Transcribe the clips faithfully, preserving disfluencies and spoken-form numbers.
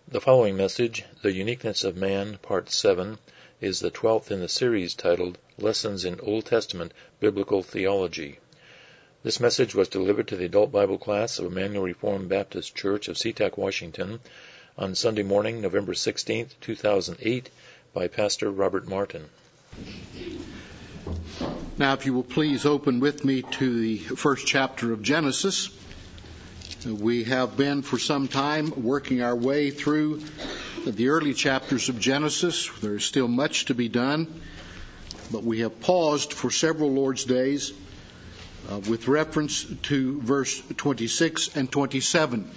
The following message, The Uniqueness of Man, Part seven, is the twelfth in the series titled Lessons in Old Testament Biblical Theology. This message was delivered to the adult Bible class of Emmanuel Reformed Baptist Church of SeaTac, Washington, on Sunday morning, November sixteenth, two thousand eight, by Pastor Robert Martin. Now, if you will please open with me to the first chapter of Genesis. We have been for some time working our way through the early chapters of Genesis. There is still much to be done, but we have paused for several Lord's days uh, with reference to verse twenty-six and twenty-seven.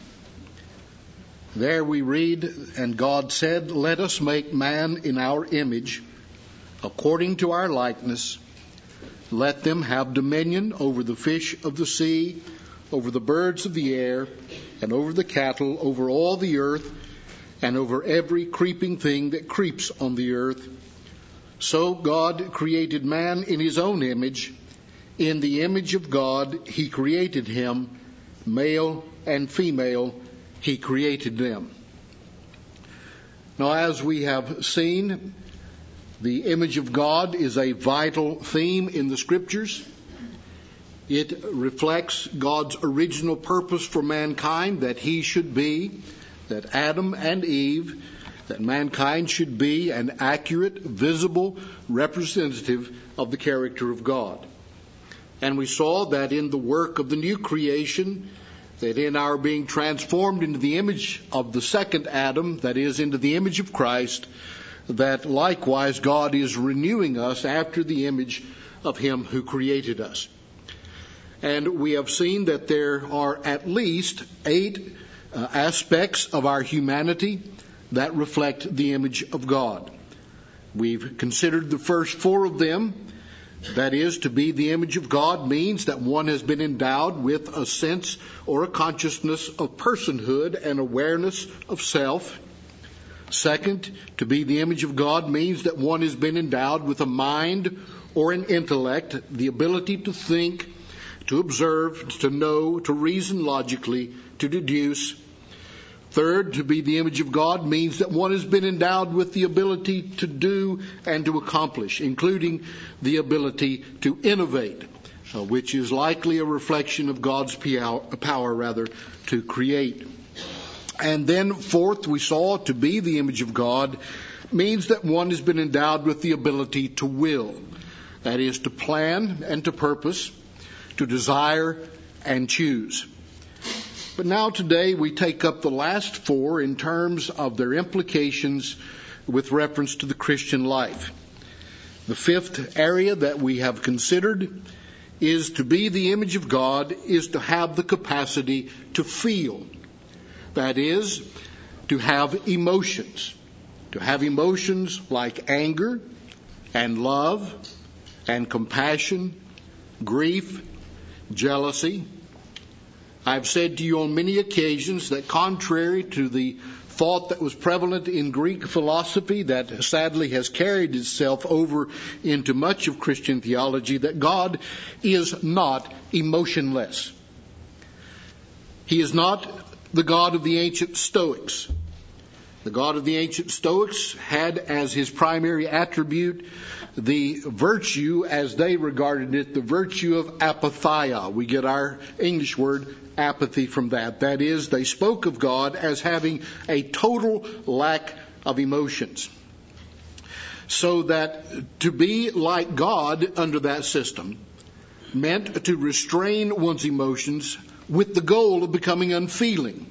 There we read, "And God said, Let us make man in our image, according to our likeness. Let them have dominion over the fish of the sea, over the birds of the air, and over the cattle, over all the earth, and over every creeping thing that creeps on the earth. So God created man in his own image. In the image of God he created him, male and female he created them." Now, as we have seen, the image of God is a vital theme in the Scriptures. It reflects God's original purpose for mankind, that he should be, that Adam and Eve, that mankind should be an accurate, visible representative of the character of God. And we saw that in the work of the new creation, that in our being transformed into the image of the second Adam, that is, into the image of Christ, that likewise God is renewing us after the image of him who created us. And we have seen that there are at least eight uh, aspects of our humanity that reflect the image of God. We've considered the first four of them. That is, to be the image of God means that one has been endowed with a sense or a consciousness of personhood and awareness of self. Second, to be the image of God means that one has been endowed with a mind or an intellect, the ability to think, to observe, to know, to reason logically, to deduce. Third, to be the image of God means that one has been endowed with the ability to do and to accomplish, including the ability to innovate, uh, which is likely a reflection of God's power, rather, to create. And then fourth, we saw to be the image of God means that one has been endowed with the ability to will, that is, to plan and to purpose, to desire and choose. But now today we take up the last four in terms of their implications with reference to the Christian life. The fifth area that we have considered is to be the image of God is to have the capacity to feel. That is, to have emotions. To have emotions like anger and love and compassion, grief, jealousy. I've said to you on many occasions that contrary to the thought that was prevalent in Greek philosophy that sadly has carried itself over into much of Christian theology, that God is not emotionless. He is not the God of the ancient Stoics. The God of the ancient Stoics had as his primary attribute the virtue, as they regarded it, the virtue of apatheia. We get our English word apathy from that. That is, they spoke of God as having a total lack of emotions. So that to be like God under that system meant to restrain one's emotions with the goal of becoming unfeeling.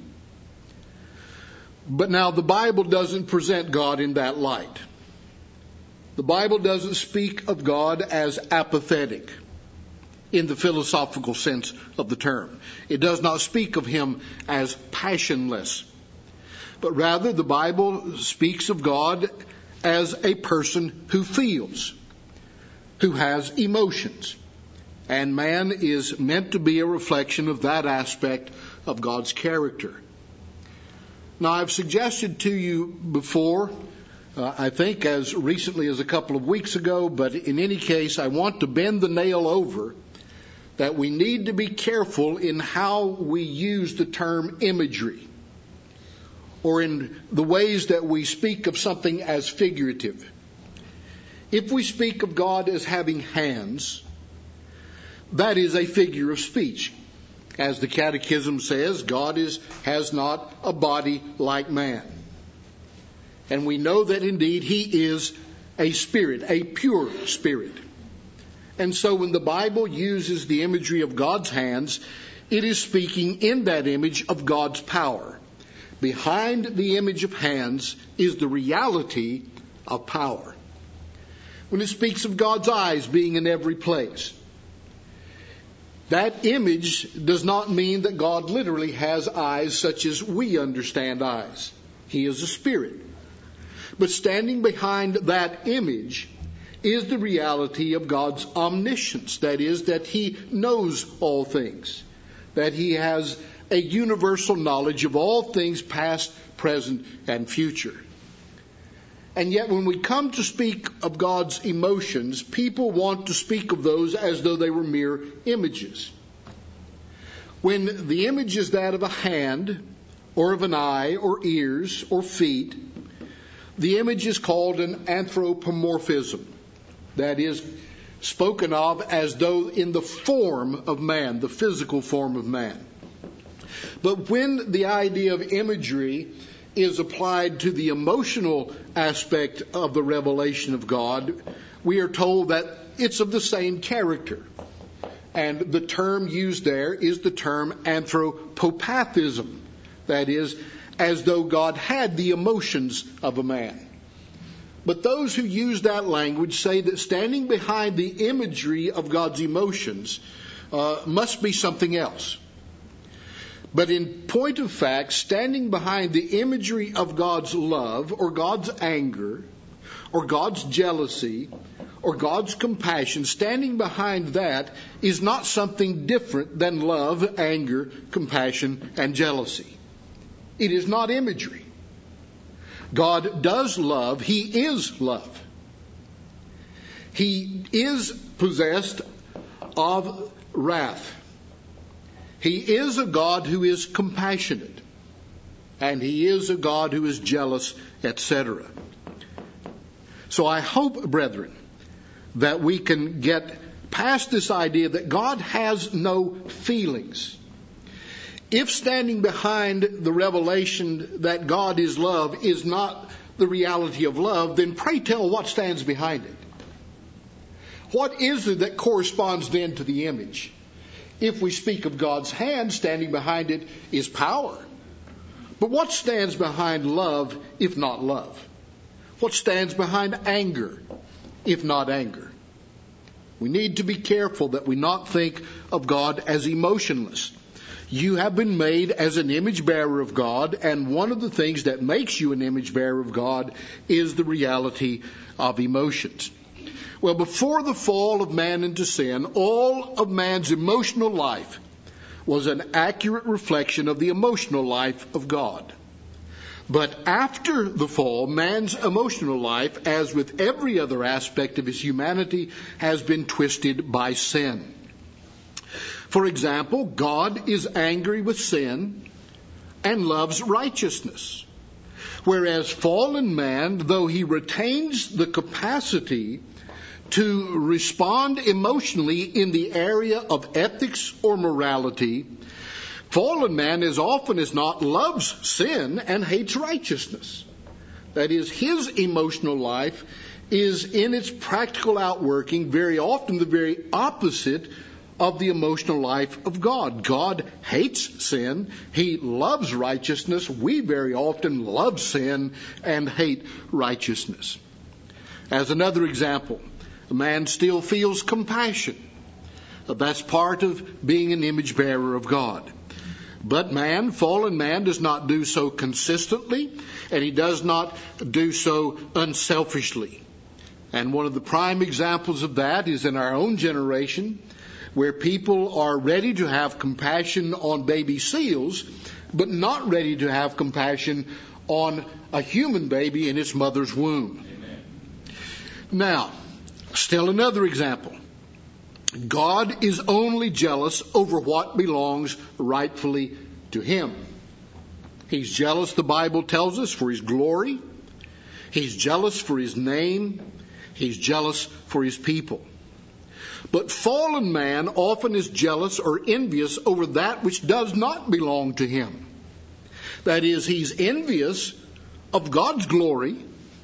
But now the Bible doesn't present God in that light. The Bible doesn't speak of God as apathetic in the philosophical sense of the term. It does not speak of him as passionless. But rather the Bible speaks of God as a person who feels, who has emotions. And man is meant to be a reflection of that aspect of God's character. Now, I've suggested to you before, uh, I think as recently as a couple of weeks ago, but in any case, I want to bend the nail over that we need to be careful in how we use the term imagery, or in the ways that we speak of something as figurative. If we speak of God as having hands, that is a figure of speech. As the Catechism says, God is, has not a body like man. And we know that indeed He is a spirit, a pure spirit. And so when the Bible uses the imagery of God's hands, it is speaking in that image of God's power. Behind the image of hands is the reality of power. When it speaks of God's eyes being in every place, that image does not mean that God literally has eyes such as we understand eyes. He is a spirit. But standing behind that image is the reality of God's omniscience. That is, that He knows all things. That He has a universal knowledge of all things past, present, and future. And yet when we come to speak of God's emotions, people want to speak of those as though they were mere images. When the image is that of a hand, or of an eye, or ears, or feet, the image is called an anthropomorphism. That is, spoken of as though in the form of man, the physical form of man. But when the idea of imagery is applied to the emotional aspect of the revelation of God, we are told that it's of the same character. And the term used there is the term anthropopathism. That is, as though God had the emotions of a man. But those who use that language say that standing behind the imagery of God's emotions uh, must be something else. But in point of fact, standing behind the imagery of God's love, or God's anger, or God's jealousy, or God's compassion, standing behind that is not something different than love, anger, compassion, and jealousy. It is not imagery. God does love. He is love. He is possessed of wrath. He is a God who is compassionate. And He is a God who is jealous, et cetera. So I hope, brethren, that we can get past this idea that God has no feelings. If standing behind the revelation that God is love is not the reality of love, then pray tell what stands behind it. What is it that corresponds then to the image? If we speak of God's hand, standing behind it is power. But what stands behind love if not love? What stands behind anger if not anger? We need to be careful that we not think of God as emotionless. You have been made as an image bearer of God, and one of the things that makes you an image bearer of God is the reality of emotions. Well, before the fall of man into sin, all of man's emotional life was an accurate reflection of the emotional life of God. But after the fall, man's emotional life, as with every other aspect of his humanity, has been twisted by sin. For example, God is angry with sin and loves righteousness. Whereas fallen man, though he retains the capacity to respond emotionally in the area of ethics or morality, fallen man as often as not loves sin and hates righteousness. That is, his emotional life is in its practical outworking very often the very opposite of the emotional life of God. God hates sin. He loves righteousness. We very often love sin and hate righteousness. As another example, a man still feels compassion. That's part of being an image bearer of God. But man, fallen man, does not do so consistently, and he does not do so unselfishly. And one of the prime examples of that is in our own generation, where people are ready to have compassion on baby seals, but not ready to have compassion on a human baby in its mother's womb. Amen. Now, still another example. God is only jealous over what belongs rightfully to Him. He's jealous, the Bible tells us, for his glory. He's jealous for his name. He's jealous for his people. But fallen man often is jealous or envious over that which does not belong to him. That is, he's envious of God's glory.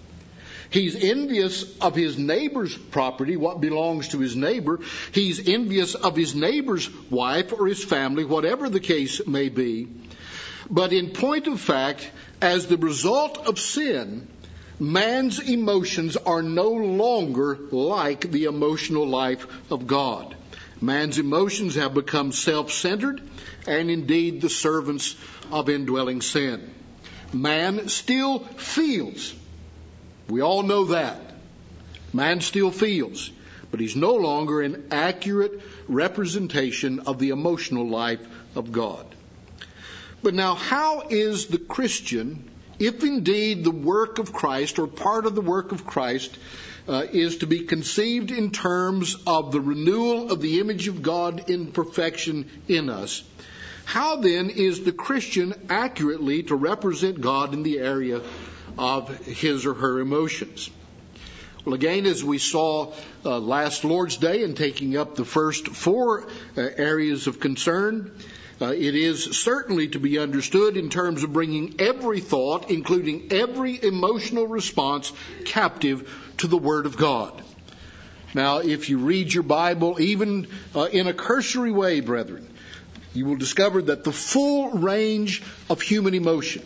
He's envious of his neighbor's property, what belongs to his neighbor. He's envious of his neighbor's wife or his family, whatever the case may be. But in point of fact, as the result of sin, man's emotions are no longer like the emotional life of God. Man's emotions have become self-centered and indeed the servants of indwelling sin. Man still feels. We all know that. Man still feels. But he's no longer an accurate representation of the emotional life of God. But now, how is the Christian, if indeed the work of Christ or part of the work of Christ uh, is to be conceived in terms of the renewal of the image of God in perfection in us, how then is the Christian accurately to represent God in the area of his or her emotions? Well, again, as we saw uh, last Lord's Day in taking up the first four uh, areas of concern, Uh, it is certainly to be understood in terms of bringing every thought, including every emotional response, captive to the Word of God. Now, if you read your Bible, even uh, in a cursory way, brethren, you will discover that the full range of human emotion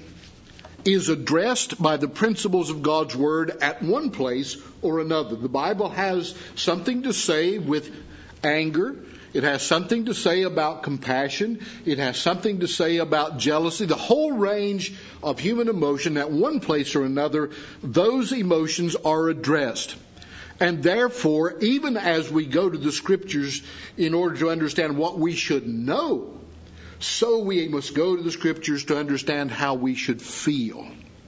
is addressed by the principles of God's Word at one place or another. The Bible has something to say with anger. It has something to say about compassion. It has something to say about jealousy. The whole range of human emotion, at one place or another, those emotions are addressed. And therefore, even as we go to the Scriptures in order to understand what we should know, so we must go to the Scriptures to understand how we should feel.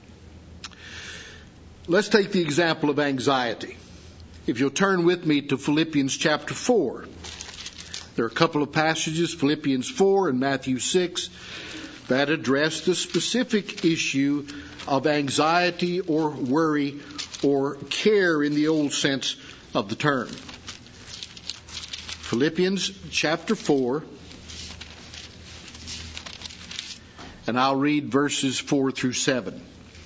Let's take the example of anxiety. If you'll turn with me to Philippians chapter four. There are a couple of passages, Philippians four and Matthew six, that address the specific issue of anxiety or worry or care in the old sense of the term. Philippians chapter four, and I'll read verses four through seven.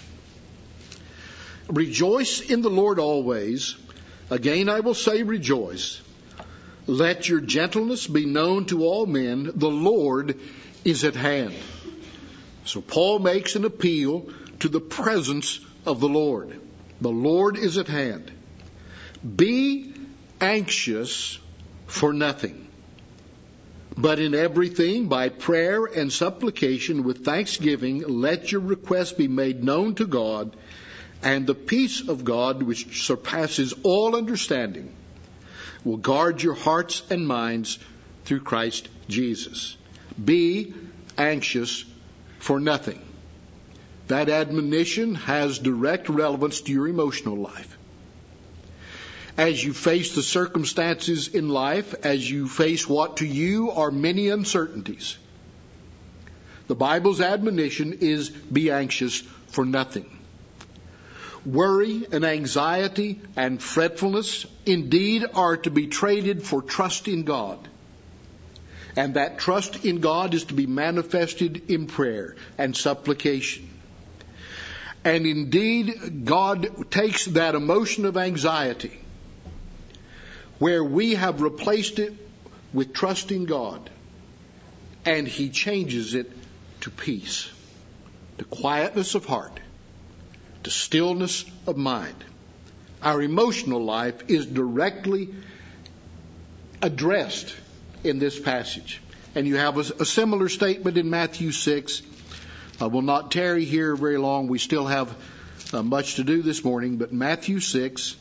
Rejoice in the Lord always. Again I will say rejoice. Let your gentleness be known to all men. The Lord is at hand. So Paul makes an appeal to the presence of the Lord. The Lord is at hand. Be anxious for nothing, but in everything by prayer and supplication with thanksgiving, let your requests be made known to God, and the peace of God, which surpasses all understanding, will guard your hearts and minds through Christ Jesus. Be anxious for nothing. That admonition has direct relevance to your emotional life. As you face the circumstances in life, as you face what to you are many uncertainties, the Bible's admonition is be anxious for nothing. Worry and anxiety and fretfulness indeed are to be traded for trust in God. And that trust in God is to be manifested in prayer and supplication. And indeed, God takes that emotion of anxiety, where we have replaced it with trust in God, and He changes it to peace, to quietness of heart, to stillness of mind. Our emotional life is directly addressed in this passage. And you have a, a similar statement in Matthew six. I will not tarry here very long. We still have uh, much to do this morning. But Matthew six,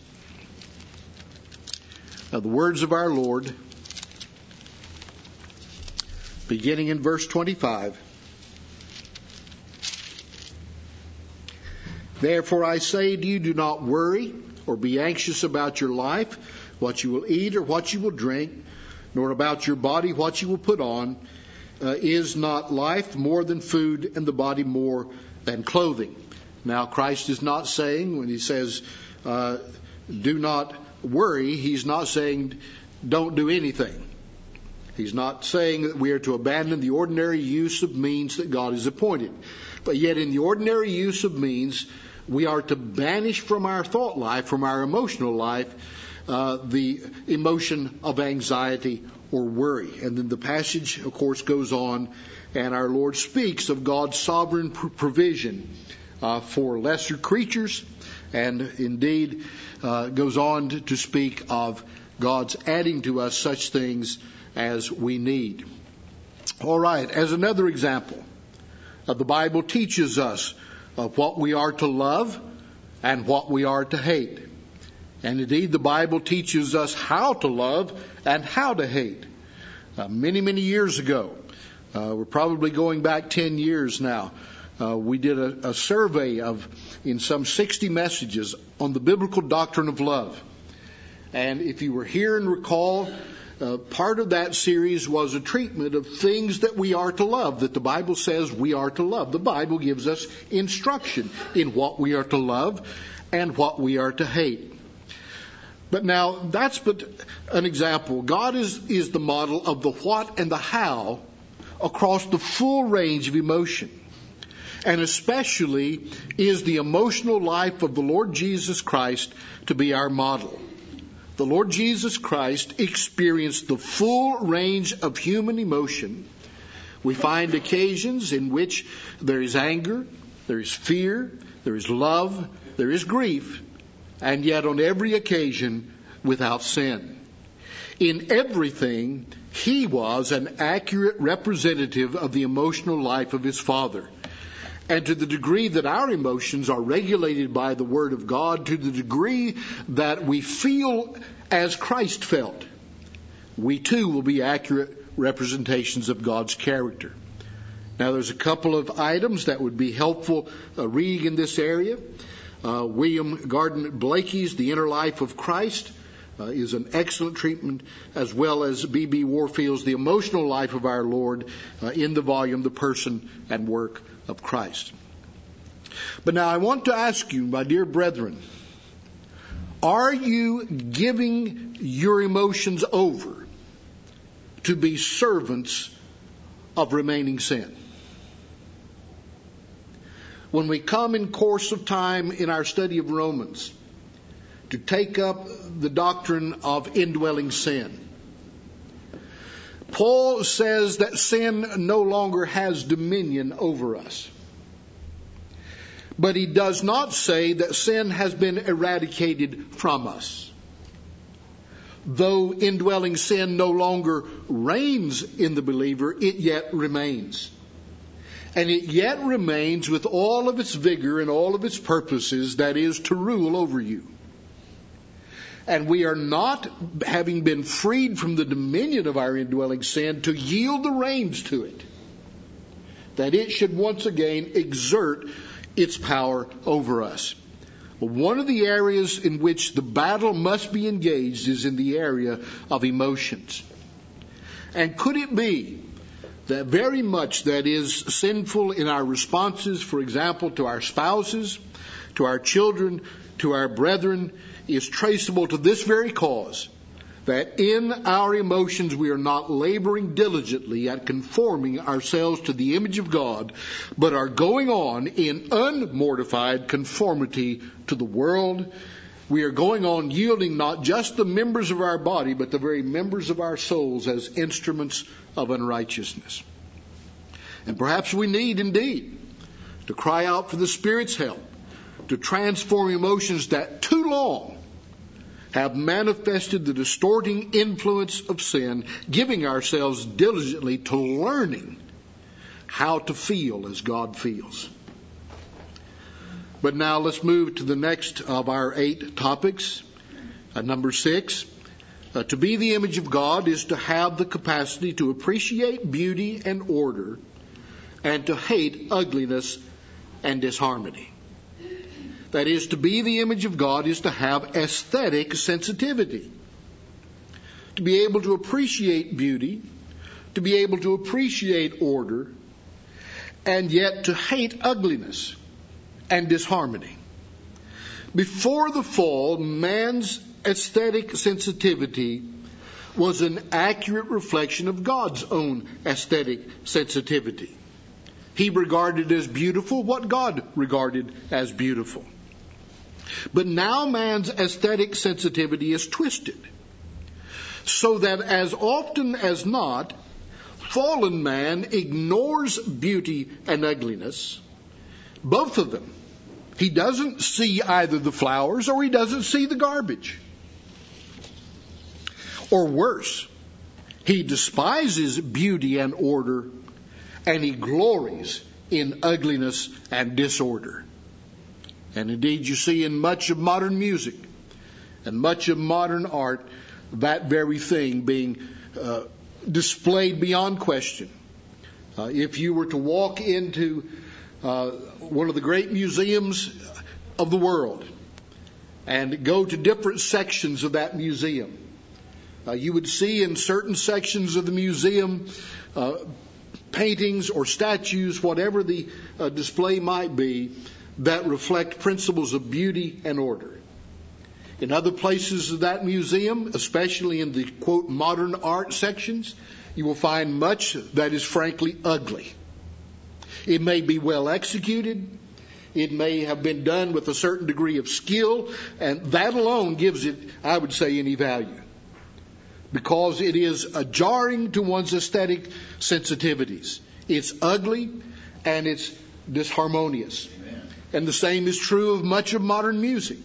uh, the words of our Lord, beginning in verse twenty-five. Therefore I say to you, do not worry or be anxious about your life, what you will eat or what you will drink, nor about your body what you will put on. uh, is not life more than food, and the body more than clothing. Now, Christ is not saying, when he says, uh, do not worry, he's not saying don't do anything. He's not saying that we are to abandon the ordinary use of means that God has appointed. But yet in the ordinary use of means, we are to banish from our thought life, from our emotional life, uh, the emotion of anxiety or worry. And then the passage, of course, goes on, and our Lord speaks of God's sovereign pr- provision uh, for lesser creatures, and indeed uh, goes on to, to speak of God's adding to us such things as we need. All right, as another example, uh, the Bible teaches us of what we are to love and what we are to hate. And indeed, the Bible teaches us how to love and how to hate. Uh, many, many years ago, uh, we're probably going back ten years now, uh, we did a, a survey of, in some sixty messages, on the biblical doctrine of love. And if you were here and recall, uh, part of that series was a treatment of things that we are to love, that the Bible says we are to love. The Bible gives us instruction in what we are to love and what we are to hate. But now, that's but an example. God is, is the model of the what and the how across the full range of emotion. And especially is the emotional life of the Lord Jesus Christ to be our model. The Lord Jesus Christ experienced the full range of human emotion. We find occasions in which there is anger, there is fear, there is love, there is grief, and yet on every occasion without sin. In everything, he was an accurate representative of the emotional life of his Father. And to the degree that our emotions are regulated by the Word of God, to the degree that we feel as Christ felt, we too will be accurate representations of God's character. Now, there's a couple of items that would be helpful uh, reading in this area. Uh, William Garden Blakey's The Inner Life of Christ uh, is an excellent treatment, as well as B B Warfield's The Emotional Life of Our Lord uh, in the volume The Person and Work of Christ. But now I want to ask you, my dear brethren, are you giving your emotions over to be servants of remaining sin? When we come in course of time in our study of Romans to take up the doctrine of indwelling sin, Paul says that sin no longer has dominion over us. But he does not say that sin has been eradicated from us. Though indwelling sin no longer reigns in the believer, it yet remains. And it yet remains with all of its vigor and all of its purposes, that is, to rule over you. And we are not, having been freed from the dominion of our indwelling sin, to yield the reins to it, that it should once again exert its power over us. Well, one of the areas in which the battle must be engaged is in the area of emotions. And could it be that very much that is sinful in our responses, for example, to our spouses, to our children, to our brethren, is traceable to this very cause, that in our emotions we are not laboring diligently at conforming ourselves to the image of God, but are going on in unmortified conformity to the world. We are going on yielding not just the members of our body, but the very members of our souls as instruments of unrighteousness. And perhaps we need indeed to cry out for the Spirit's help to transform emotions that too long have manifested the distorting influence of sin, giving ourselves diligently to learning how to feel as God feels. But now let's move to the next of our eight topics. Uh, number six, uh, to be the image of God is to have the capacity to appreciate beauty and order and to hate ugliness and disharmony. That is, to be the image of God is to have aesthetic sensitivity, to be able to appreciate beauty, to be able to appreciate order, and yet to hate ugliness and disharmony. Before the fall, man's aesthetic sensitivity was an accurate reflection of God's own aesthetic sensitivity. He regarded as beautiful what God regarded as beautiful. But now man's aesthetic sensitivity is twisted, so that as often as not, fallen man ignores beauty and ugliness, both of them. He doesn't see either the flowers or he doesn't see the garbage. Or worse, he despises beauty and order, and he glories in ugliness and disorder. And indeed, you see in much of modern music and much of modern art that very thing being uh, displayed beyond question. Uh, if you were to walk into uh, one of the great museums of the world and go to different sections of that museum, uh, you would see in certain sections of the museum uh, paintings or statues, whatever the uh, display might be, that reflect principles of beauty and order. In other places of that museum, especially in the, quote, modern art sections, you will find much that is frankly ugly. It may be well executed. It may have been done with a certain degree of skill, and that alone gives it, I would say, any value, because it is a jarring to one's aesthetic sensitivities. It's ugly and it's disharmonious. Amen. And the same is true of much of modern music.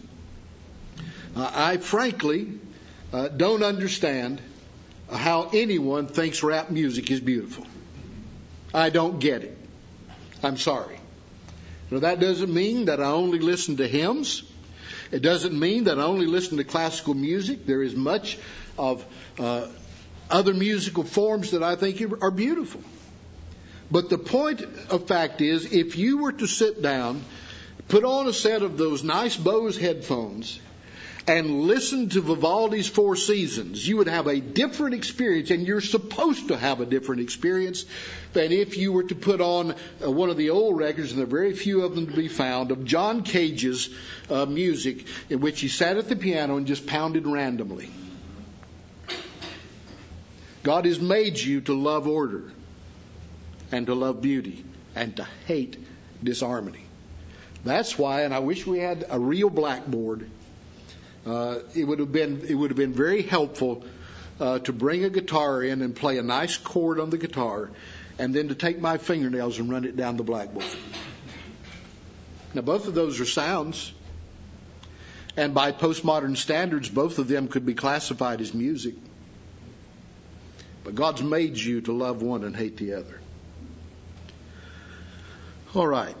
Uh, I frankly uh, don't understand how anyone thinks rap music is beautiful. I don't get it. I'm sorry. Now, that doesn't mean that I only listen to hymns. It doesn't mean that I only listen to classical music. There is much of uh, other musical forms that I think are beautiful. But the point of fact is, if you were to sit down, put on a set of those nice Bose headphones, and listen to Vivaldi's Four Seasons, you would have a different experience, and you're supposed to have a different experience than if you were to put on uh, one of the old records, and there are very few of them to be found, of John Cage's uh, music, in which he sat at the piano and just pounded randomly. God has made you to love order and to love beauty and to hate disharmony. That's why, and I wish we had a real blackboard. Uh, it would have been it would have been very helpful uh, to bring a guitar in and play a nice chord on the guitar, and then to take my fingernails and run it down the blackboard. Now, both of those are sounds, and by postmodern standards, both of them could be classified as music. But God's made you to love one and hate the other. All right.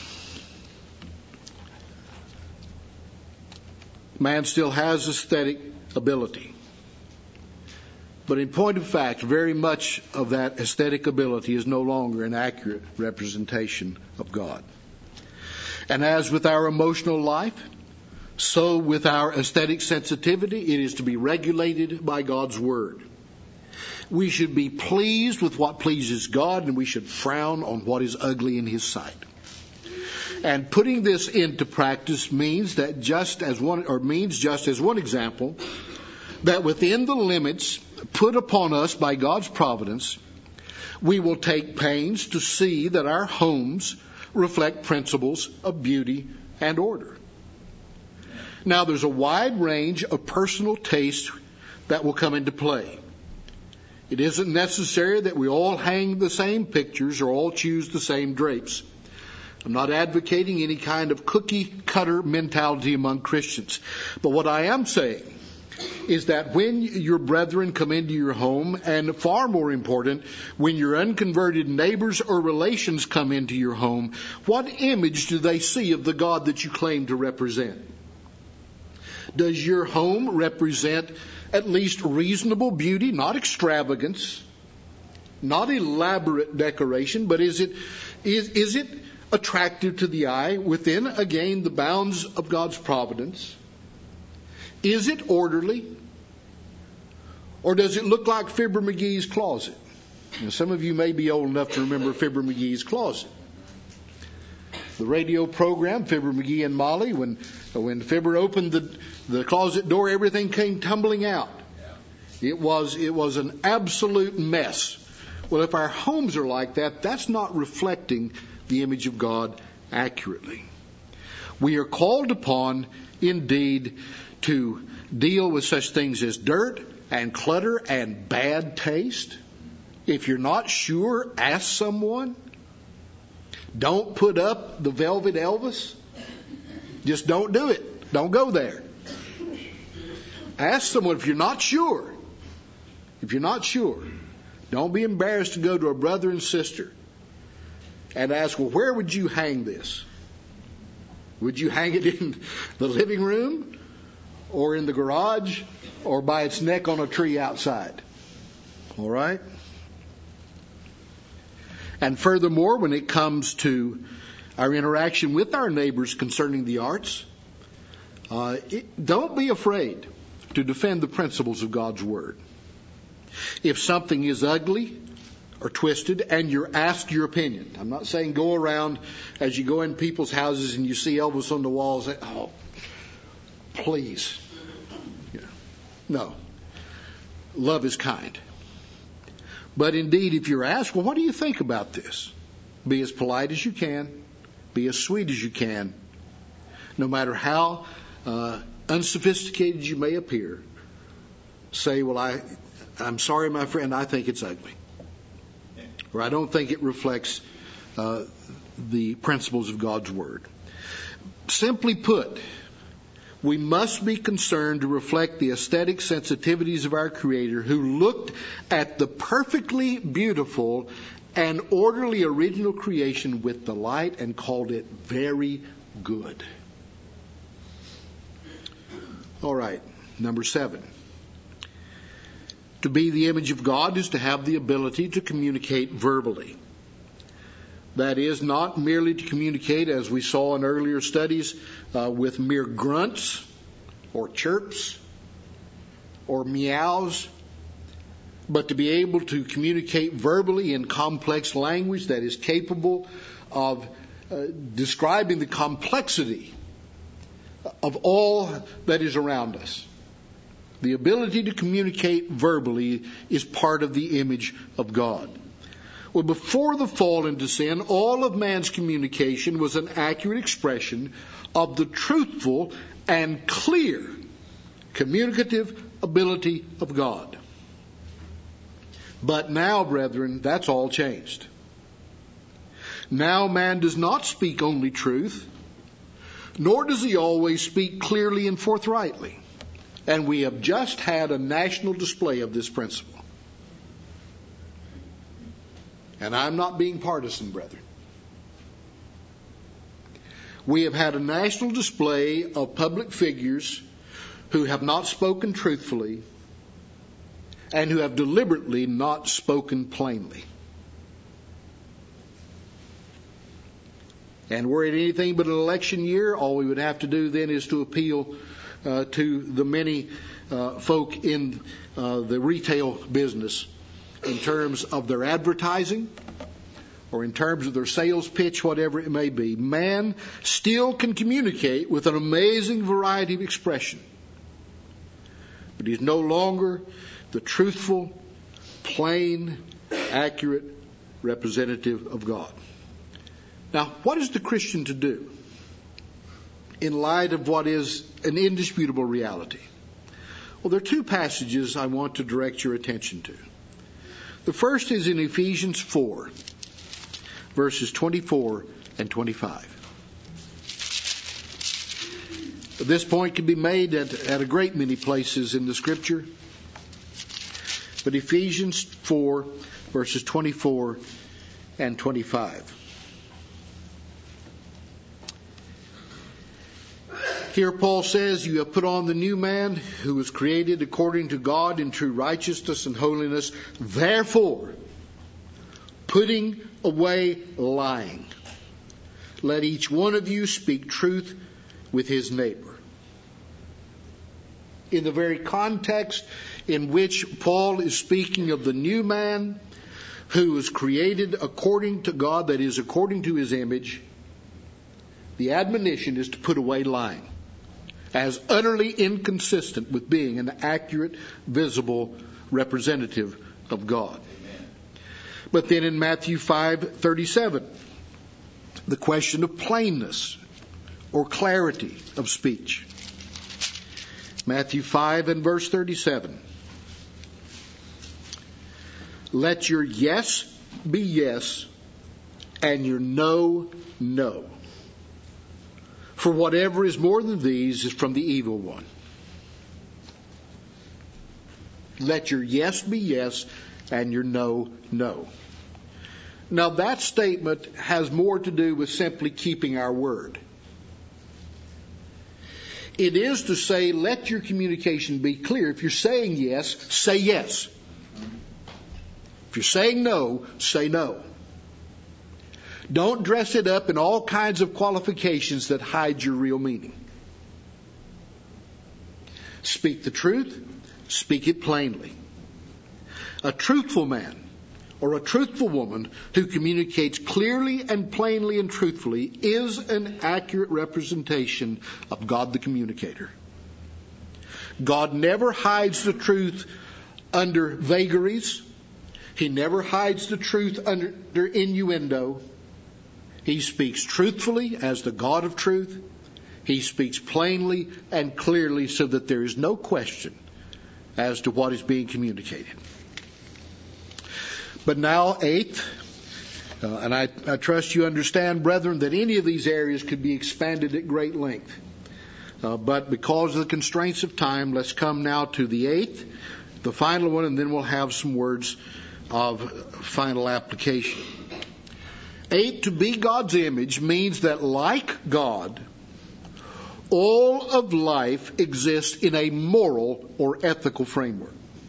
Man still has aesthetic ability. But in point of fact, very much of that aesthetic ability is no longer an accurate representation of God. And as with our emotional life, so with our aesthetic sensitivity, it is to be regulated by God's Word. We should be pleased with what pleases God, and we should frown on what is ugly in His sight. And putting this into practice means that just as one, or means just as one example, that within the limits put upon us by God's providence, we will take pains to see that our homes reflect principles of beauty and order. Now, there's a wide range of personal taste that will come into play. It isn't necessary that we all hang the same pictures or all choose the same drapes. I'm not advocating any kind of cookie-cutter mentality among Christians. But what I am saying is that when your brethren come into your home, and far more important, when your unconverted neighbors or relations come into your home, what image do they see of the God that you claim to represent? Does your home represent at least reasonable beauty, not extravagance, not elaborate decoration, but is it is is it attractive to the eye within, again, the bounds of God's providence? Is it orderly? Or does it look like Fibber McGee's closet? Now, some of you may be old enough to remember Fibber McGee's Closet. The radio program, Fibber McGee and Molly, when when Fibber opened the, the closet door, everything came tumbling out. It was it was an absolute mess. Well, if our homes are like that, that's not reflecting the image of God accurately. We are called upon, indeed, to deal with such things as dirt and clutter and bad taste. If you're not sure, ask someone. Don't put up the Velvet Elvis. Just don't do it. Don't go there. Ask someone if you're not sure. If you're not sure, don't be embarrassed to go to a brother and sister and ask, well, where would you hang this? Would you hang it in the living room or in the garage or by its neck on a tree outside? All right? And furthermore, when it comes to our interaction with our neighbors concerning the arts, uh, it, don't be afraid to defend the principles of God's Word. If something is ugly or twisted and you're asked your opinion, I'm not saying go around as you go in people's houses and you see Elvis on the walls, say, oh, please. Yeah. No. Love is kind. But indeed, if you're asked, well, what do you think about this? Be as polite as you can. Be as sweet as you can. No matter how uh, unsophisticated you may appear. Say, well, I, I'm sorry, my friend, I think it's ugly. Or I don't think it reflects uh, the principles of God's Word. Simply put, we must be concerned to reflect the aesthetic sensitivities of our Creator, who looked at the perfectly beautiful and orderly original creation with delight and called it very good. All right, number seven. To be the image of God is to have the ability to communicate verbally. That is, not merely to communicate, as we saw in earlier studies, uh, with mere grunts or chirps or meows, but to be able to communicate verbally in complex language that is capable of uh, describing the complexity of all that is around us. The ability to communicate verbally is part of the image of God. Well, before the fall into sin, all of man's communication was an accurate expression of the truthful and clear communicative ability of God. But now, brethren, that's all changed. Now man does not speak only truth, nor does he always speak clearly and forthrightly. And we have just had a national display of this principle. And I'm not being partisan, brethren. We have had a national display of public figures who have not spoken truthfully and who have deliberately not spoken plainly. And were it anything but an election year, all we would have to do then is to appeal uh, to the many uh, folk in uh, the retail business in terms of their advertising or in terms of their sales pitch, whatever it may be. Man still can communicate with an amazing variety of expression. But he's no longer the truthful, plain, accurate representative of God. Now, what is the Christian to do in light of what is an indisputable reality? Well, there are two passages I want to direct your attention to. The first is in Ephesians four, verses twenty-four and twenty-five. This point can be made at, at a great many places in the Scripture. But Ephesians four, verses twenty-four and twenty-five. Here Paul says, you have put on the new man who was created according to God in true righteousness and holiness. Therefore, putting away lying, let each one of you speak truth with his neighbor. In the very context in which Paul is speaking of the new man, who was created according to God, that is, according to his image, the admonition is to put away lying as utterly inconsistent with being an accurate, visible representative of God. Amen. But then in Matthew five thirty-seven, the question of plainness or clarity of speech. Matthew five and verse thirty-seven. Let your yes be yes, and your no, no. For whatever is more than these is from the evil one. Let your yes be yes, and your no, no. Now that statement has more to do with simply keeping our word. It is to say, let your communication be clear. If you're saying yes, say yes. If you're saying no, say no. Don't dress it up in all kinds of qualifications that hide your real meaning. Speak the truth, speak it plainly. A truthful man or a truthful woman who communicates clearly and plainly and truthfully is an accurate representation of God the communicator. God never hides the truth under vagaries. He never hides the truth under, under innuendo. He speaks truthfully as the God of truth. He speaks plainly and clearly so that there is no question as to what is being communicated. But now, eighth, uh, and I, I trust you understand, brethren, that any of these areas could be expanded at great length. Uh, but because of the constraints of time, let's come now to the eighth, the final one, and then we'll have some words of final application. Eight, to be God's image means that, like God, all of life exists in a moral or ethical framework.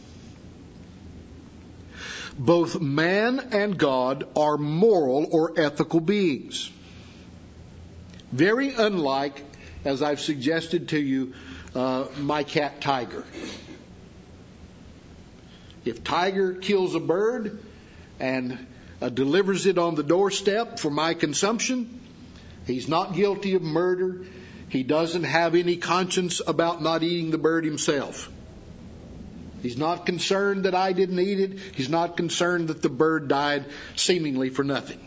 Both man and God are moral or ethical beings. Very unlike, as I've suggested to you, uh, my cat Tiger. If Tiger kills a bird and uh, delivers it on the doorstep for my consumption, he's not guilty of murder. He doesn't have any conscience about not eating the bird himself. He's not concerned that I didn't eat it. He's not concerned that the bird died seemingly for nothing.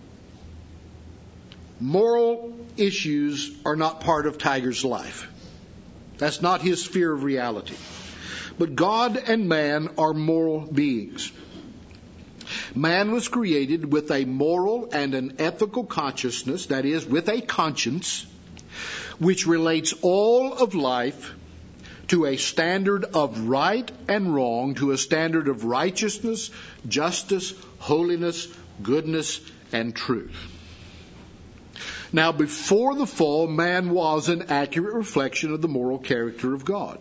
Moral issues are not part of Tiger's life. That's not his sphere of reality. But God and man are moral beings. Man was created with a moral and an ethical consciousness, that is, with a conscience, which relates all of life to a standard of right and wrong, to a standard of righteousness, justice, holiness, goodness, and truth. Now, before the fall, man was an accurate reflection of the moral character of God.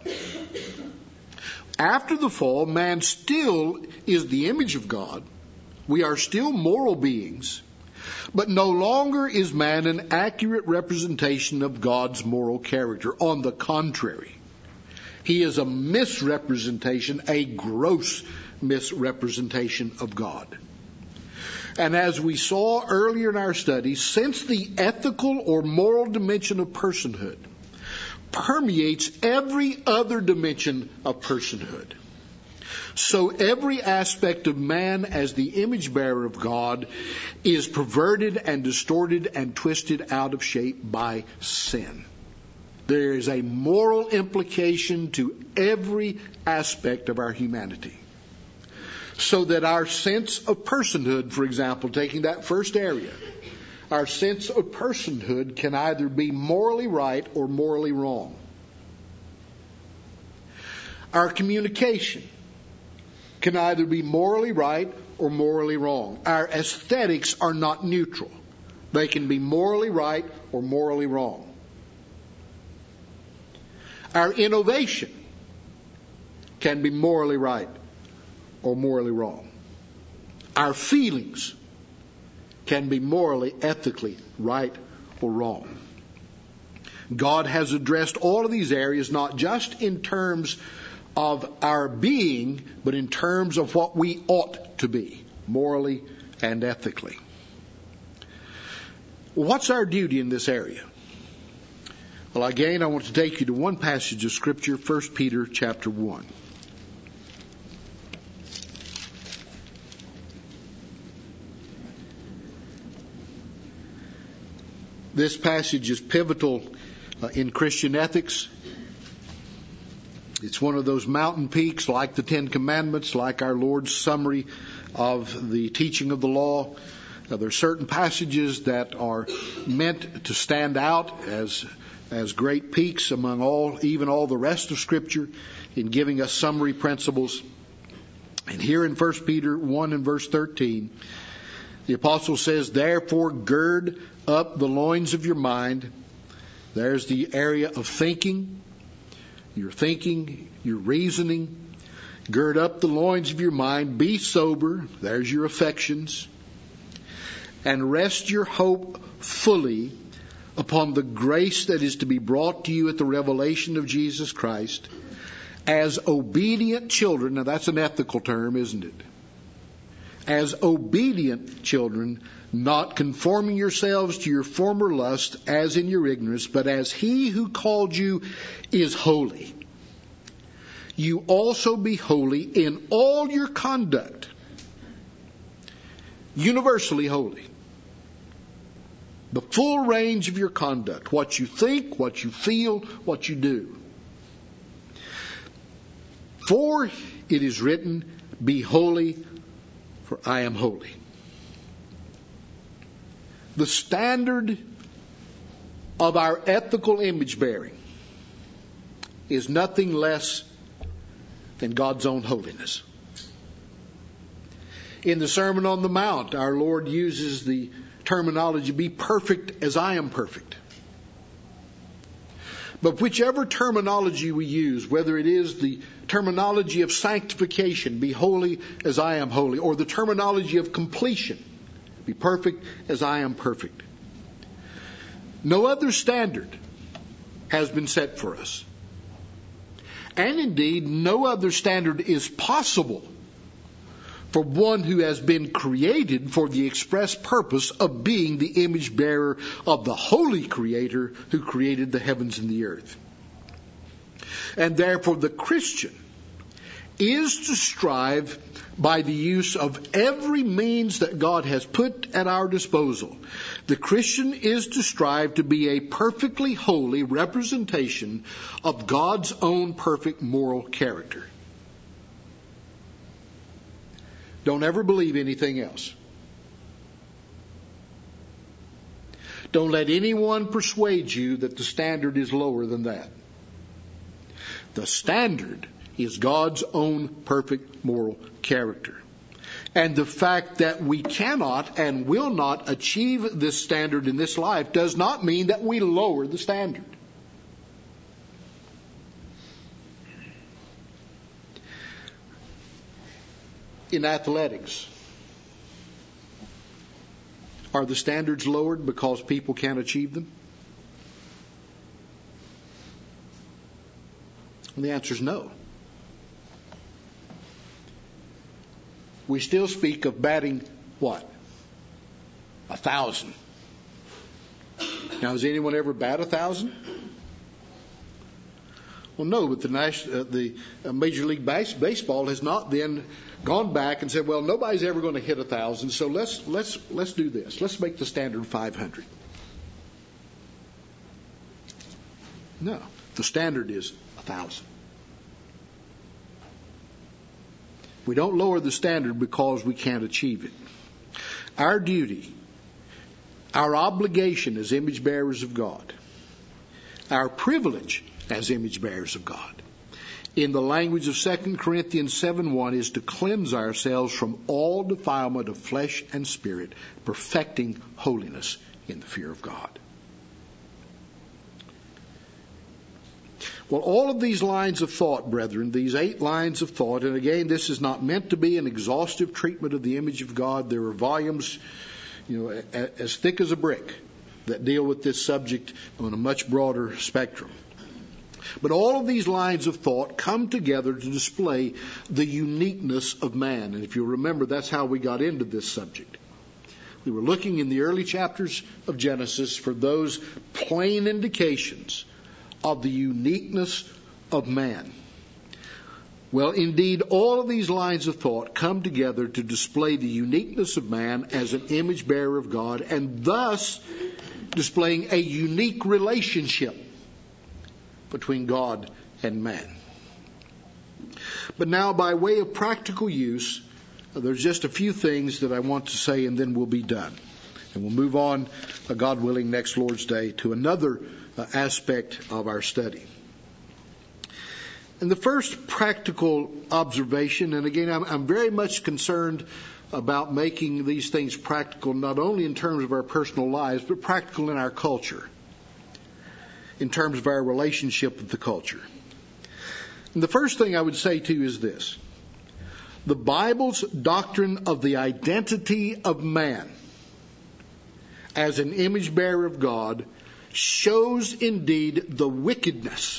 After the fall, man still is the image of God. We are still moral beings, but no longer is man an accurate representation of God's moral character. On the contrary, he is a misrepresentation, a gross misrepresentation of God. And as we saw earlier in our study, since the ethical or moral dimension of personhood permeates every other dimension of personhood, so every aspect of man as the image bearer of God is perverted and distorted and twisted out of shape by sin. There is a moral implication to every aspect of our humanity. So that our sense of personhood, for example, taking that first area, our sense of personhood can either be morally right or morally wrong. Our communication can either be morally right or morally wrong. Our aesthetics are not neutral. They can be morally right or morally wrong. Our innovation can be morally right or morally wrong. Our feelings can be morally, ethically right or wrong. God has addressed all of these areas not just in terms of our being, but in terms of what we ought to be. morally and ethically. What's our duty in this area? Well, again, I want to take you to one passage of Scripture, First Peter chapter one. This passage is pivotal uh, in Christian ethics. It's one of those mountain peaks like the Ten Commandments, like our Lord's summary of the teaching of the law. Now, there are certain passages that are meant to stand out as as great peaks among all, even all the rest of Scripture, in giving us summary principles. And here in First Peter one and verse thirteen, the apostle says, "Therefore gird up the loins of your mind." There's the area of thinking. Your thinking, your reasoning. Gird up the loins of your mind. Be sober. There's your affections. And rest your hope fully upon the grace that is to be brought to you at the revelation of Jesus Christ, as obedient children. Now that's an ethical term, isn't it? As obedient children, not conforming yourselves to your former lust as in your ignorance, but as He who called you is holy, you also be holy in all your conduct. Universally holy. The full range of your conduct. What you think, what you feel, what you do. For it is written, "Be holy, for I am holy." The standard of our ethical image bearing is nothing less than God's own holiness. In the Sermon on the Mount, our Lord uses the terminology, "Be perfect as I am perfect." But whichever terminology we use, whether it is the terminology of sanctification, "Be holy as I am holy," or the terminology of completion, "Be perfect as I am perfect," no other standard has been set for us. And indeed, no other standard is possible for one who has been created for the express purpose of being the image bearer of the holy Creator who created the heavens and the earth. And therefore the Christian is to strive by the use of every means that God has put at our disposal. The Christian is to strive to be a perfectly holy representation of God's own perfect moral character. Don't ever believe anything else. Don't let anyone persuade you that the standard is lower than that. The standard is God's own perfect moral character. And the fact that we cannot and will not achieve this standard in this life does not mean that we lower the standard. In athletics, are the standards lowered because people can't achieve them? And the answer is no. We still speak of batting what? A thousand. Now, has anyone ever bat a thousand? Well, no, but the national, uh, the uh, Major League Base- Baseball has not then gone back and said, well, nobody's ever going to hit a thousand, so let's let's let's do this. Let's make the standard five hundred. No, the standard is a thousand. We don't lower the standard because we can't achieve it. Our duty, our obligation as image bearers of God, our privilege as image bearers of God, in the language of Second Corinthians seven one, is to cleanse ourselves from all defilement of flesh and spirit, perfecting holiness in the fear of God. Well, all of these lines of thought, brethren, these eight lines of thought, and again, this is not meant to be an exhaustive treatment of the image of God. There are volumes, you know, as thick as a brick that deal with this subject on a much broader spectrum. But all of these lines of thought come together to display the uniqueness of man. And if you'll remember, that's how we got into this subject. We were looking in the early chapters of Genesis for those plain indications of the uniqueness of man. Well, indeed, all of these lines of thought come together to display the uniqueness of man as an image bearer of God, and thus displaying a unique relationship between God and man. But now, by way of practical use, there's just a few things that I want to say, and then we'll be done. And we'll move on, uh, God willing, next Lord's Day to another uh, aspect of our study. And the first practical observation, and again, I'm, I'm very much concerned about making these things practical, not only in terms of our personal lives, but practical in our culture, in terms of our relationship with the culture. And the first thing I would say to you is this. The Bible's doctrine of the identity of man as an image bearer of God shows indeed the wickedness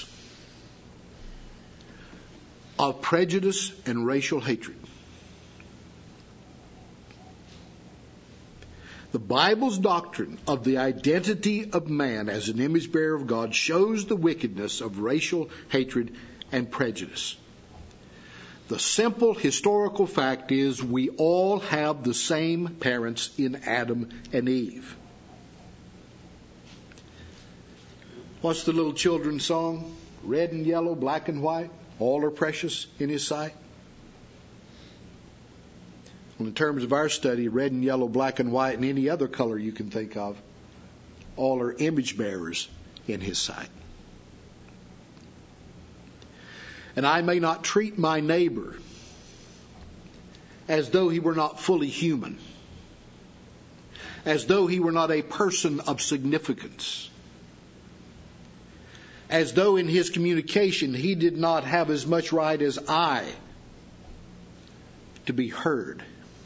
of prejudice and racial hatred. The Bible's doctrine of the identity of man as an image bearer of God shows the wickedness of racial hatred and prejudice. The simple historical fact is we all have the same parents in Adam and Eve. What's the little children's song? Red and yellow, black and white, all are precious in His sight. Well, in terms of our study, red and yellow, black and white, and any other color you can think of, all are image bearers in His sight. And I may not treat my neighbor as though he were not fully human, as though he were not a person of significance, as though in his communication he did not have as much right as I to be heard.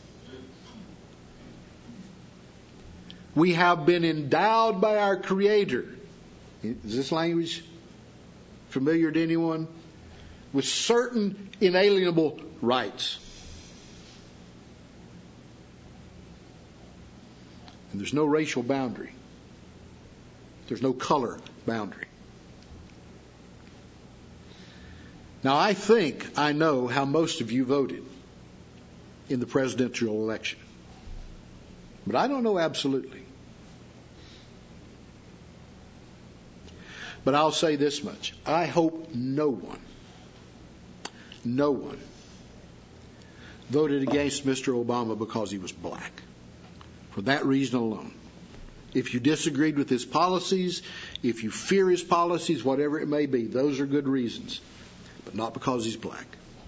We have been endowed by our Creator. Is this language familiar to anyone? With certain inalienable rights. And there's no racial boundary. There's no color boundary. Now, I think I know how most of you voted in the presidential election. But I don't know absolutely. But I'll say this much. I hope no one, no one voted against Mister Obama because he was black. For that reason alone. If you disagreed with his policies, if you fear his policies, whatever it may be, those are good reasons. But not because he's black.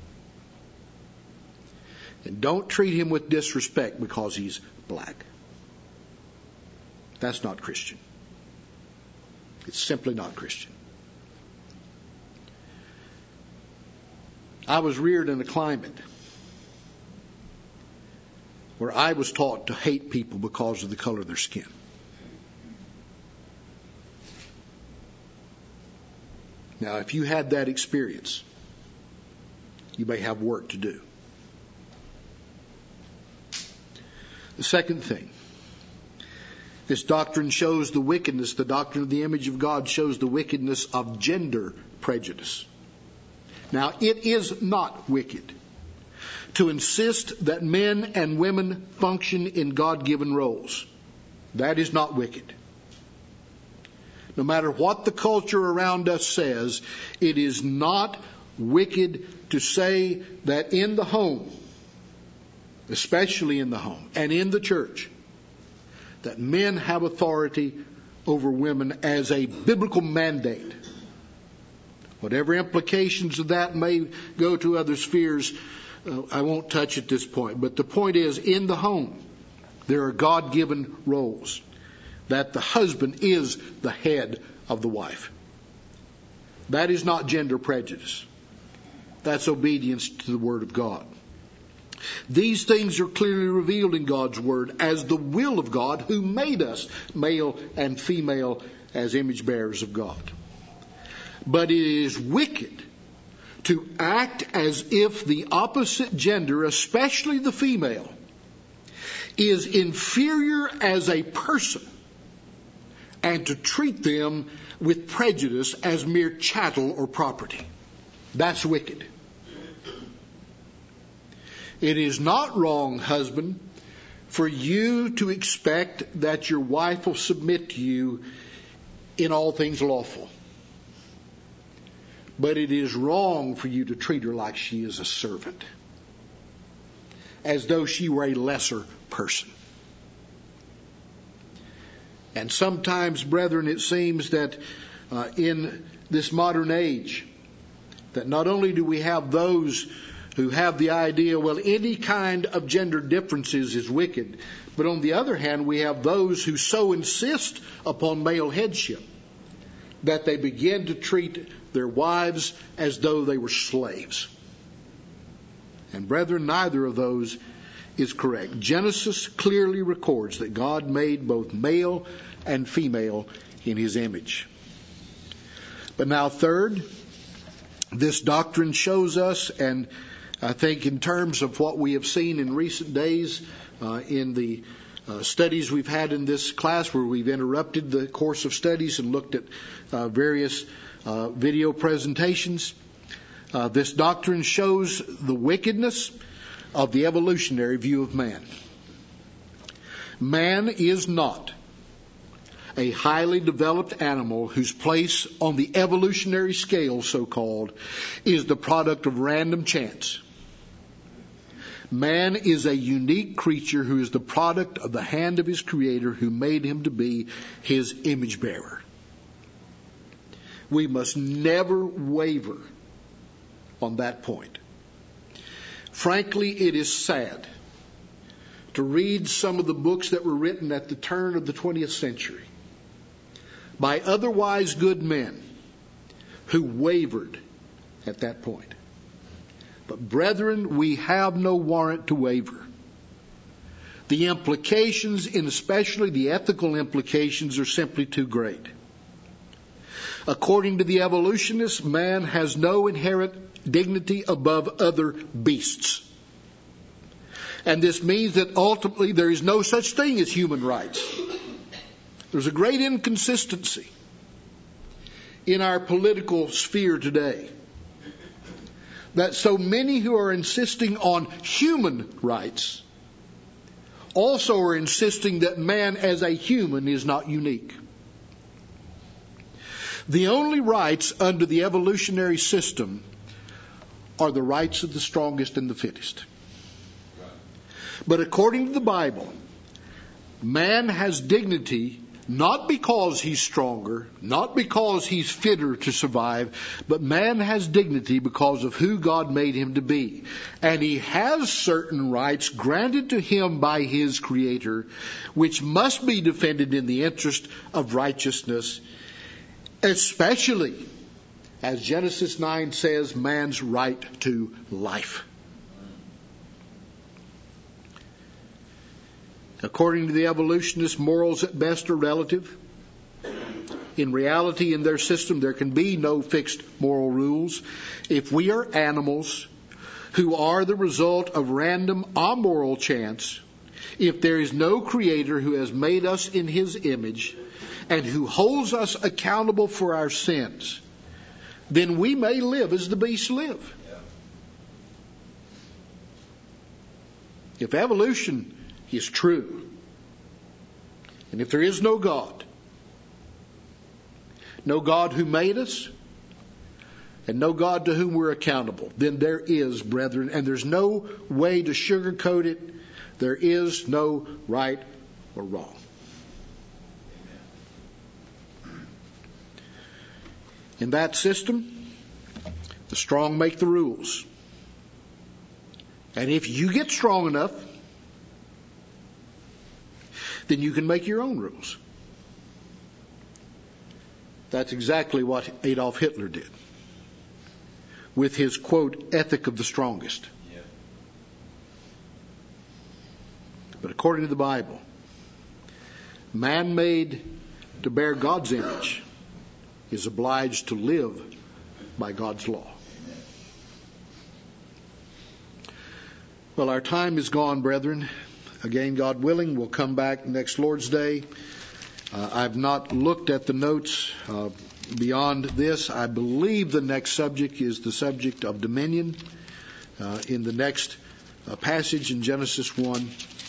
And don't treat him with disrespect because he's black. That's not Christian. It's simply not Christian. I was reared in a climate where I was taught to hate people because of the color of their skin. Now, if you had that experience, you may have work to do. The second thing, this doctrine shows the wickedness, the doctrine of the image of God shows the wickedness of gender prejudice. Now, it is not wicked to insist that men and women function in God-given roles. That is not wicked. No matter what the culture around us says, it is not wicked to say that in the home, especially in the home and in the church, that men have authority over women as a biblical mandate. Whatever implications of that may go to other spheres, uh, I won't touch at this point. But the point is, in the home, there are God-given roles. That the husband is the head of the wife. That is not gender prejudice. That's obedience to the Word of God. These things are clearly revealed in God's Word as the will of God who made us male and female as image bearers of God. But it is wicked to act as if the opposite gender, especially the female, is inferior as a person, and to treat them with prejudice as mere chattel or property. That's wicked. It is not wrong, husband, for you to expect that your wife will submit to you in all things lawful. But it is wrong for you to treat her like she is a servant, as though she were a lesser person. And sometimes, brethren, it seems that uh, in this modern age, that not only do we have those who have the idea, well, any kind of gender differences is wicked, but on the other hand, we have those who so insist upon male headship that they begin to treat their wives as though they were slaves. And brethren, neither of those is correct. Genesis clearly records that God made both male and female in His image. But now third, this doctrine shows us, and I think in terms of what we have seen in recent days uh, in the uh, studies we've had in this class, where we've interrupted the course of studies and looked at uh, various uh, video presentations, uh, this doctrine shows the wickedness of the evolutionary view of man. Man is not a highly developed animal whose place on the evolutionary scale, so-called, is the product of random chance. Man is a unique creature who is the product of the hand of his Creator, who made him to be His image bearer. We must never waver on that point. Frankly, it is sad to read some of the books that were written at the turn of the twentieth century by otherwise good men who wavered at that point. But brethren, we have no warrant to waver. The implications, and especially the ethical implications, are simply too great. According to the evolutionists, man has no inherent dignity above other beasts. And this means that ultimately there is no such thing as human rights. There's a great inconsistency in our political sphere today, that so many who are insisting on human rights also are insisting that man as a human is not unique. The only rights under the evolutionary system are the rights of the strongest and the fittest. But according to the Bible, man has dignity not because he's stronger, not because he's fitter to survive, but man has dignity because of who God made him to be. And he has certain rights granted to him by his Creator, which must be defended in the interest of righteousness, especially, as Genesis nine says, man's right to life. According to the evolutionists, morals at best are relative. In reality, in their system, there can be no fixed moral rules. If we are animals who are the result of random, amoral chance, if there is no Creator who has made us in His image and who holds us accountable for our sins, then we may live as the beasts live. If evolution is true, and if there is no God, no God who made us, and no God to whom we're accountable, then there is, brethren, and there's no way to sugarcoat it, there is no right or wrong. In that system, the strong make the rules. And if you get strong enough, then you can make your own rules. That's exactly what Adolf Hitler did with his, quote, ethic of the strongest. Yeah. But according to the Bible, man made to bear God's image is obliged to live by God's law. Well, our time is gone, brethren. Again, God willing, we'll come back next Lord's Day. Uh, I've not looked at the notes uh, beyond this. I believe the next subject is the subject of dominion uh, in the next uh, passage in Genesis one.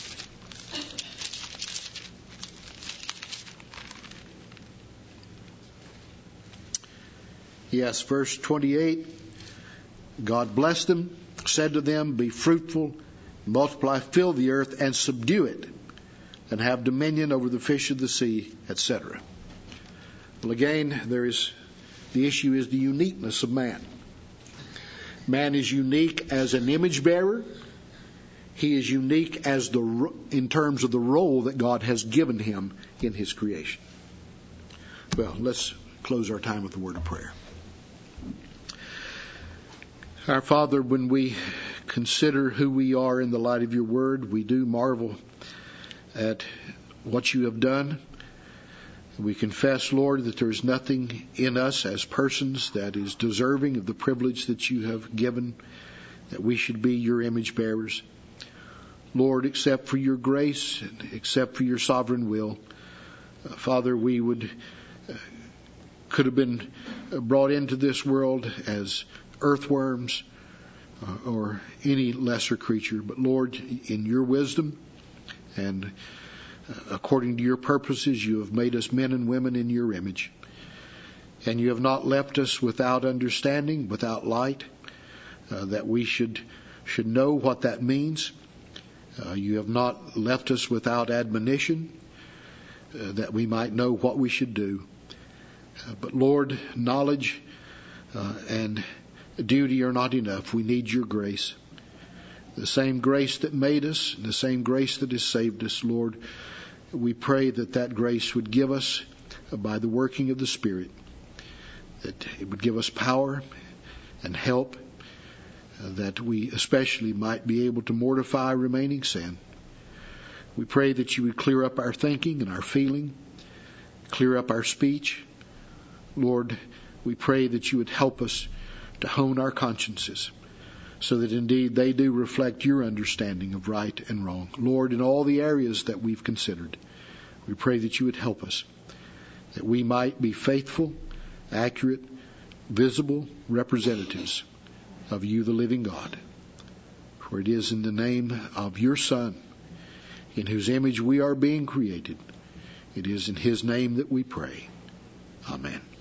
Yes, verse twenty-eight. God blessed them, said to them, be fruitful, multiply, fill the earth, and subdue it, and have dominion over the fish of the sea, et cetera. Well, again, there is the issue is the uniqueness of man. Man is unique as an image bearer. He is unique as the in terms of the role that God has given him in his creation. Well, let's close our time with a word of prayer. Our Father, when we consider who we are in the light of your word, we do marvel at what you have done. We confess, Lord, that there is nothing in us as persons that is deserving of the privilege that you have given, that we should be your image bearers. Lord, except for your grace, and except for your sovereign will, uh, Father, we would uh, could have been brought into this world as earthworms uh, or any lesser creature. But Lord, in your wisdom and uh, according to your purposes, you have made us men and women in your image. And you have not left us without understanding, without light, uh, that we should should know what that means. Uh, you have not left us without admonition, uh, that we might know what we should do. Uh, but Lord, knowledge uh, and duty are not enough. We need your grace. The same grace that made us, the same grace that has saved us, Lord. We pray that that grace would give us, uh, by the working of the Spirit, that it would give us power and help, uh, that we especially might be able to mortify remaining sin. We pray that you would clear up our thinking and our feeling, clear up our speech. Lord, we pray that you would help us to hone our consciences so that indeed they do reflect your understanding of right and wrong. Lord, in all the areas that we've considered, we pray that you would help us, that we might be faithful, accurate, visible representatives of you, the living God. For it is in the name of your Son, in whose image we are being created, it is in his name that we pray. Amen.